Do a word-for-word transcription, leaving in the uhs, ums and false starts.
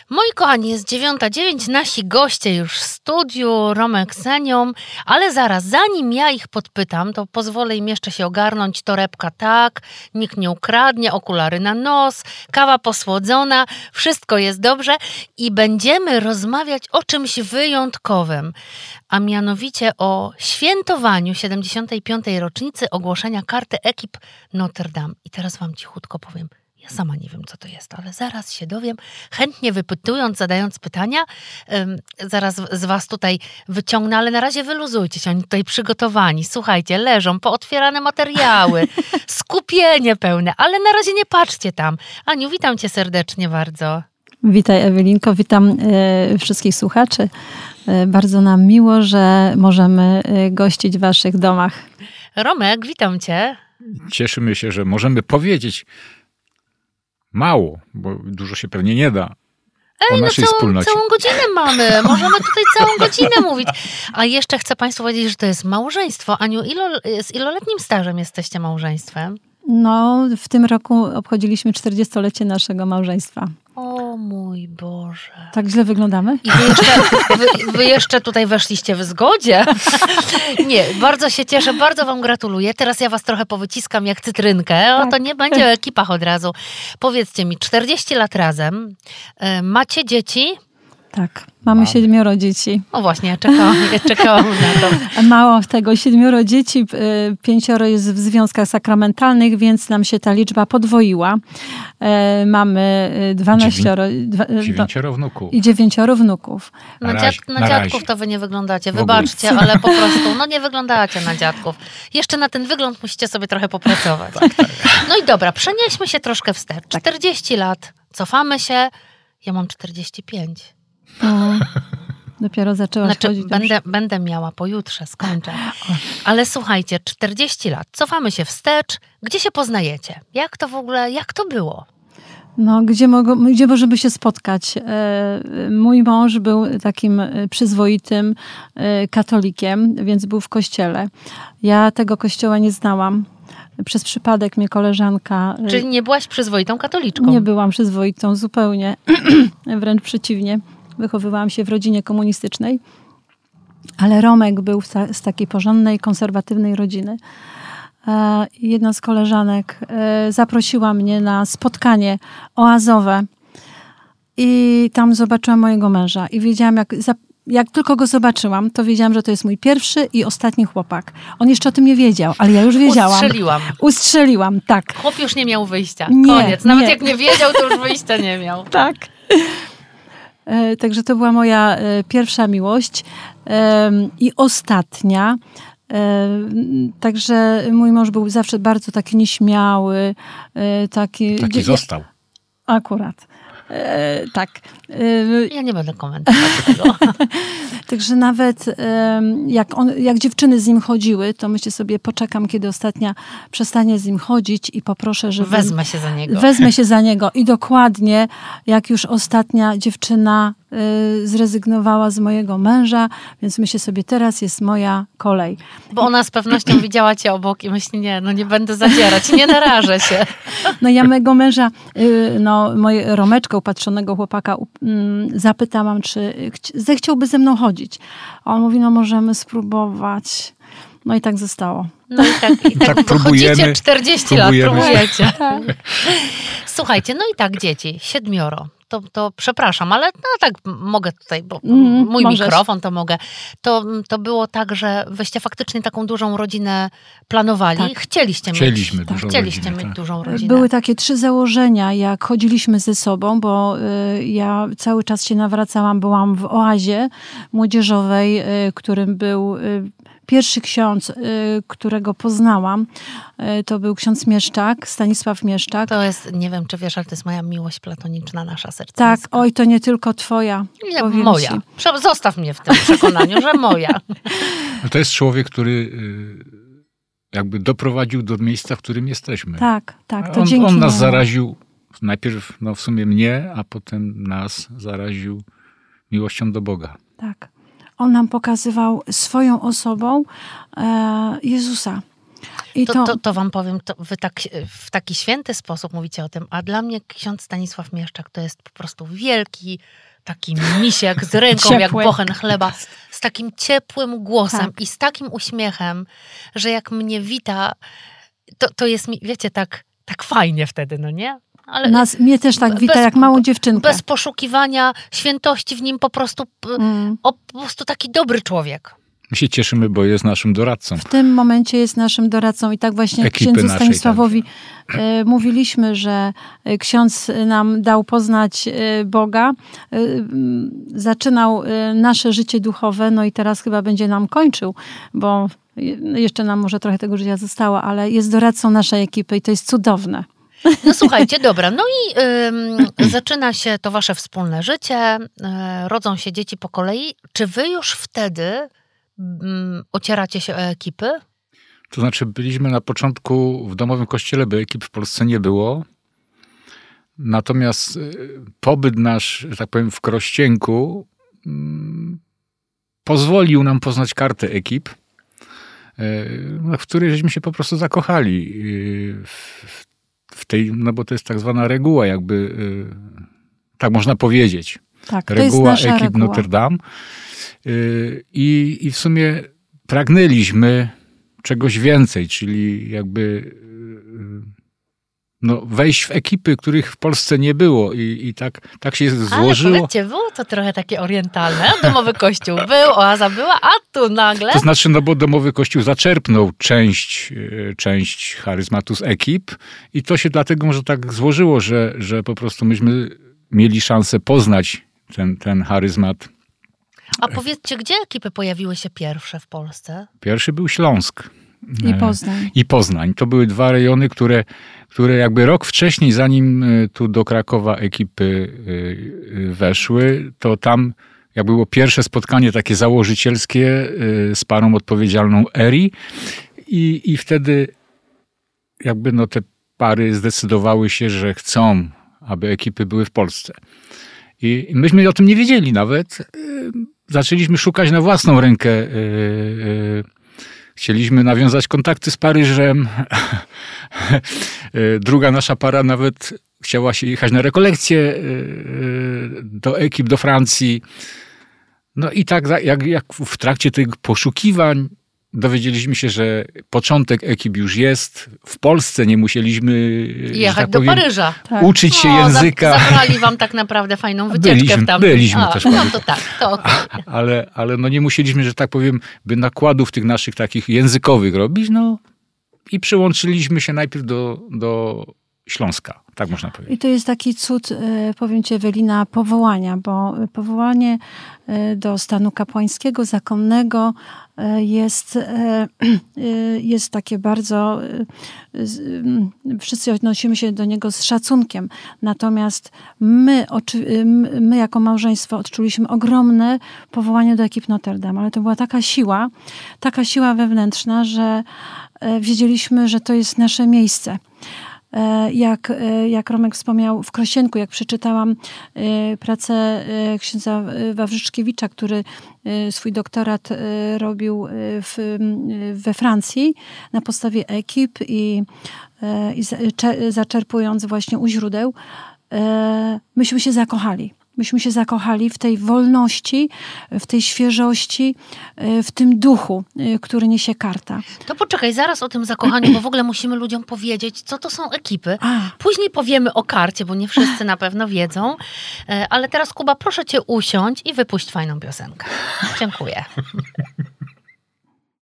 Moi kochani, jest dziewiąta dziewięć, nasi goście już w studiu, Romek z Anią, ale zaraz, zanim ja ich podpytam, to pozwolę im jeszcze się ogarnąć, torebka tak, nikt nie ukradnie, okulary na nos, kawa posłodzona, wszystko jest dobrze i będziemy rozmawiać o czymś wyjątkowym, a mianowicie o świętowaniu siedemdziesiątej piątej rocznicy ogłoszenia Karty Ekip Notre Dame. I teraz wam cichutko powiem. Ja sama nie wiem, co to jest, ale zaraz się dowiem. Chętnie wypytując, zadając pytania, ym, zaraz z was tutaj wyciągnę, ale na razie wyluzujcie się, oni tutaj przygotowani. Słuchajcie, leżą pootwierane materiały, skupienie pełne, ale na razie nie patrzcie tam. Aniu, witam cię serdecznie bardzo. Witaj Ewelinko, witam y, wszystkich słuchaczy. Y, bardzo nam miło, że możemy y, gościć w waszych domach. Romek, witam cię. Cieszymy się, że możemy powiedzieć mało, bo dużo się pewnie nie da. Ej, o no naszej całą, wspólnocie. całą godzinę mamy. Możemy tutaj całą godzinę mówić. A jeszcze chcę państwu powiedzieć, że to jest małżeństwo. Aniu, ilo, z iloletnim stażem jesteście małżeństwem? No, w tym roku obchodziliśmy czterdziestolecie naszego małżeństwa. O mój Boże. Tak źle wyglądamy? I wy jeszcze, wy, wy jeszcze tutaj weszliście w zgodzie. Nie, bardzo się cieszę, bardzo wam gratuluję. Teraz ja was trochę powyciskam jak cytrynkę. O, to nie będzie o ekipach od razu. Powiedzcie mi, czterdzieści lat razem, macie dzieci? Tak, mamy Mam. siedmioro dzieci. O właśnie, ja czekałam, ja czekałam na to. Mało tego, siedmioro dzieci, pięcioro jest w związkach sakramentalnych, więc nam się ta liczba podwoiła. Mamy dwanaścioro... Dziewięcioro wnuków. I dziewięcioro wnuków. Na, na, dziad, na, na dziadków to wy nie wyglądacie, wybaczcie, ale po prostu, no nie wyglądacie na dziadków. Jeszcze na ten wygląd musicie sobie trochę popracować. Tak, tak. No i dobra, przenieśmy się troszkę wstecz. Tak. czterdzieści lat, cofamy się, ja mam czterdzieści pięć. No, dopiero zaczęłaś znaczy, chodzić. Będę, będę miała pojutrze, skończę. Ale słuchajcie, czterdzieści lat, cofamy się wstecz. Gdzie się poznajecie? Jak to w ogóle, jak to było? No, gdzie, mogą, gdzie możemy się spotkać? Mój mąż był takim przyzwoitym katolikiem, więc był w kościele. Ja tego kościoła nie znałam. Przez przypadek mnie koleżanka... Czyli nie byłaś przyzwoitą katoliczką? Nie byłam przyzwoitą, zupełnie. Wręcz przeciwnie. Wychowywałam się w rodzinie komunistycznej. Ale Romek był z takiej porządnej, konserwatywnej rodziny. Jedna z koleżanek zaprosiła mnie na spotkanie oazowe. I tam zobaczyłam mojego męża. I wiedziałam, jak... Jak tylko go zobaczyłam, to wiedziałam, że to jest mój pierwszy i ostatni chłopak. On jeszcze o tym nie wiedział, ale ja już wiedziałam. Ustrzeliłam. Ustrzeliłam, tak. Chłop już nie miał wyjścia. Nie, Koniec. Nawet nie. jak nie wiedział, to już wyjścia nie miał. Tak. E, także to była moja e, pierwsza miłość e, i ostatnia. E, także mój mąż był zawsze bardzo taki nieśmiały. E, taki taki został. Akurat. E, tak. E, ja nie będę komentować tego. Także nawet e, jak, on, jak dziewczyny z nim chodziły, to myślę sobie, poczekam, kiedy ostatnia przestanie z nim chodzić i poproszę, żeby... Wezmę się za niego. Wezmę się za niego. I dokładnie jak już ostatnia dziewczyna y, zrezygnowała z mojego męża, więc myślę sobie, teraz jest moja kolej. Bo ona z pewnością widziała cię obok i myśli, nie, no nie będę zadzierać, nie narażę się. No ja mojego męża, y, no moje Romeczka, upatrzonego chłopaka, y, zapytałam, czy zechciałby ze mną chodzić. A on mówi, no możemy spróbować. No i tak zostało. No i tak, i tak, tak próbujemy, czterdzieści próbujemy. lat, próbujecie. Tak. Słuchajcie, no i tak dzieci, siedmioro. To, to przepraszam, ale no tak mogę tutaj, bo mm, mój możesz. mikrofon to mogę. To, to było tak, że wyście faktycznie taką dużą rodzinę planowali. Tak. Chcieliście Chcieliśmy mieć, dużą tak, chcieliście rodzinę, mieć tak. dużą rodzinę. Były takie trzy założenia, jak chodziliśmy ze sobą, bo y, ja cały czas się nawracałam, byłam w oazie młodzieżowej, y, którym był... Y, Pierwszy ksiądz, y, którego poznałam, y, to był ksiądz Mieszczak, Stanisław Mieszczak. To jest, nie wiem czy wiesz, ale to jest moja miłość platoniczna, nasza serca. Tak, oj, to nie tylko twoja. Nie, moja. Ci. Zostaw mnie w tym przekonaniu, że moja. No to jest człowiek, który y, jakby doprowadził do miejsca, w którym jesteśmy. Tak, tak, to on, dzięki on nas niemu. zaraził, najpierw no w sumie mnie, a potem nas zaraził miłością do Boga. Tak. On nam pokazywał swoją osobą e, Jezusa. I to, to... To, to wam powiem, to wy tak, w taki święty sposób mówicie o tym, a dla mnie ksiądz Stanisław Mieszczak to jest po prostu wielki taki misiak z ręką Ciepły. jak bochen chleba, z takim ciepłym głosem Tak. i z takim uśmiechem, że jak mnie wita, to, to jest mi, wiecie, tak, tak fajnie wtedy, no nie? Ale Nas, mnie też tak wita, bez- jak małą dziewczynkę. bez poszukiwania świętości w nim po prostu, p- Mm. o, po prostu taki dobry człowiek. My się cieszymy, bo jest naszym doradcą. W tym momencie jest naszym doradcą i tak właśnie Ekipy księdzu naszej, Stanisławowi e, mówiliśmy, że e, ksiądz nam dał poznać e, Boga, e, m, zaczynał e, nasze życie duchowe, no i teraz chyba będzie nam kończył, bo je- jeszcze nam może trochę tego życia zostało, ale jest doradcą naszej ekipy i to jest cudowne. No słuchajcie, dobra, no i ym, zaczyna się to wasze wspólne życie, y, rodzą się dzieci po kolei. Czy wy już wtedy ym, ocieracie się o ekipy? To znaczy byliśmy na początku w domowym kościele, by ekip w Polsce nie było. Natomiast y, pobyt nasz, że tak powiem, w Krościenku mm, pozwolił nam poznać kartę ekip, y, w której żeśmy się po prostu zakochali. y, w, w tej, no bo to jest tak zwana reguła, jakby, y, tak można powiedzieć. Tak, to jest Reguła nasza ekip reguła. Notre Dame. Y, I, I w sumie pragnęliśmy czegoś więcej, czyli jakby y, no, wejść w ekipy, których w Polsce nie było. I, i tak, tak się złożyło. Ale powiedzcie, było to trochę takie orientalne. Domowy kościół był, oaza była, a tu nagle... To znaczy, no bo domowy kościół zaczerpnął część, y, część charyzmatu z ekip i to się dlatego może tak złożyło, że, że po prostu myśmy mieli szansę poznać ten, ten charyzmat. A powiedzcie, gdzie ekipy pojawiły się pierwsze w Polsce? Pierwszy był Śląsk. I Poznań. I Poznań. To były dwa rejony, które, które jakby rok wcześniej, zanim y, tu do Krakowa ekipy y, y, weszły, to tam jak było pierwsze spotkanie takie założycielskie y, z parą odpowiedzialną Eri i, i wtedy jakby no te pary zdecydowały się, że chcą, aby ekipy były w Polsce. I, i myśmy o tym nie wiedzieli nawet. Y, zaczęliśmy szukać na własną rękę y, y, Chcieliśmy nawiązać kontakty z Paryżem. Druga nasza para nawet chciała się jechać na rekolekcje do ekip, do Francji. No i tak jak, jak w trakcie tych poszukiwań dowiedzieliśmy się, że początek ekip już jest. W Polsce nie musieliśmy Jechać tak do powiem, Paryża. Tak. uczyć się O, języka. za- Zabrali wam tak naprawdę fajną wycieczkę Byliśmy- w tam. byliśmy też, No powiem. to tak, to okej. Ale, ale no nie musieliśmy, że tak powiem, by nakładów tych naszych takich językowych robić. No i przyłączyliśmy się najpierw do, do Śląska, tak można powiedzieć. I to jest taki cud, e, powiem ci Ewelina, powołania, bo powołanie e, do stanu kapłańskiego, zakonnego e, jest, e, e, jest takie bardzo, e, z- m, wszyscy odnosimy się do niego z szacunkiem. Natomiast my, oczy- m, my jako małżeństwo odczuliśmy ogromne powołanie do ekip Notre Dame, ale to była taka siła, taka siła wewnętrzna, że e, wiedzieliśmy, że to jest nasze miejsce. E, Jak, e, jak Romek wspomniał, w Krościenku, jak przeczytałam e, pracę e, księdza Wawrzyczkiewicza, który e, swój doktorat e, robił e, w, m, we Francji na podstawie ekip i, e, i za- cze- zaczerpując właśnie u źródeł, e, myśmy się zakochali. Myśmy się zakochali w tej wolności, w tej świeżości, e, w tym duchu, e, który niesie karta. To poczekaj, zaraz o tym zakochaniu, bo w ogóle musimy ludziom powiedzieć, co to są ekipy. A. Później powiemy o karcie, bo nie wszyscy na pewno wiedzą. E, Ale teraz, Kuba, proszę cię usiąść i wypuść fajną piosenkę. Dziękuję.